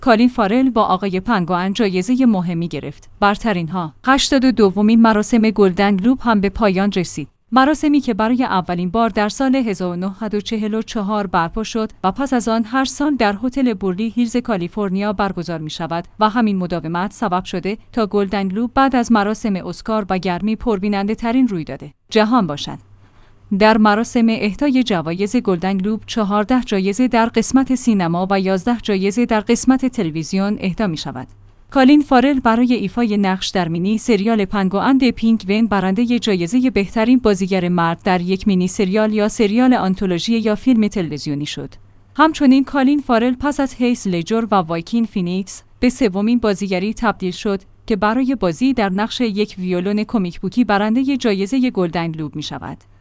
کالین فارل با آقای پنگوئن جایزه مهمی گرفت. برترین‌ها 82مین مراسم گلدن گلوب هم به پایان رسید. مراسمی که برای اولین بار در سال 1944 برپا شد و پس از آن هر سال در هتل بورلی هیلز کالیفرنیا برگزار می شود و همین مداومت سبب شده تا گلدن گلوب بعد از مراسم اسکار و گرمی پربیننده ترین رویداد جهان باشد. در مراسم اهدای جوایز گلدن گلوب 14 جایزه در قسمت سینما و 11 جایزه در قسمت تلویزیون اهدا می شود. کالین فارل برای ایفای نقش در مینی سریال پنگوئن د پینگوین برنده جایزه بهترین بازیگر مرد در یک مینی سریال یا سریال آنتولوژی یا فیلم تلویزیونی شد. همچنین کالین فارل پس از هیث لجر و واکین فینیکس به سومین بازیگری تبدیل شد که برای بازی در نقش یک ویولون کمیک بوکی برنده جایزه گلدن گلوب می شود.